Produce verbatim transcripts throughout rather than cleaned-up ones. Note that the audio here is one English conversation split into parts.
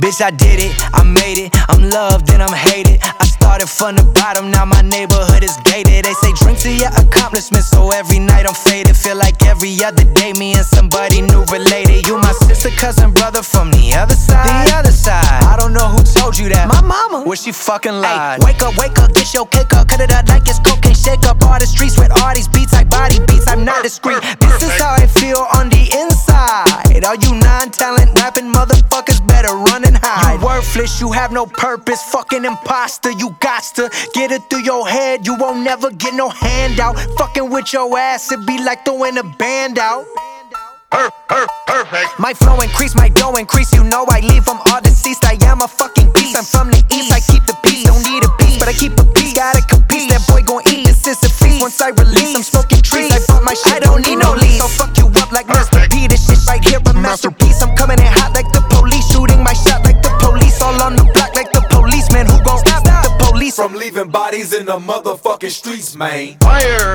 Bitch, I did it, I made it, I'm loved and I'm hated. I started from the bottom, now my neighborhood is gated. They say drink to your accomplishments, so every night I'm faded. Feel like every other day me and somebody new related. You my sister, cousin, brother from the other side. The other side, I don't know who told you that. My mama, well she fucking lied. Ay, wake up, wake up, get your cake up, cut it up like it's cocaine. Shake up all the streets with all these beats like body beats. I'm not discreet, this is how I feel on the inside. All you non-talent rapping motherfuckers better run and hide. You worthless, you have no purpose, fucking imposter. You gots to get it through your head, you won't never get no handout. Fucking with your ass, it be like throwing a band out. Perfect. My flow increase, my dough increase. You know I leave them all deceased. I am a fucking beast. I'm from the east. I keep the peace. Don't need a piece, but I keep a piece. Gotta compete. That boy gon' eat. This is a feast. Once I release, I'm smoking trees. I bought my shit. I don't need no lease. So fuck you up like Mister P. This shit right here a masterpiece. I'm coming in hot like the police. Shooting my shot like the police. All on the block like the policeman. Who gon' stop the police from leaving bodies in the motherfucking streets, man? Fire.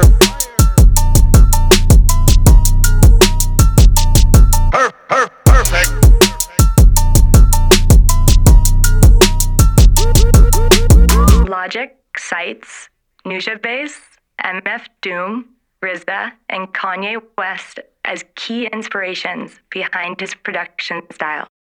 Perfect. Logic cites Nujabes, M F Doom, R Z A, and Kanye West as key inspirations behind his production style.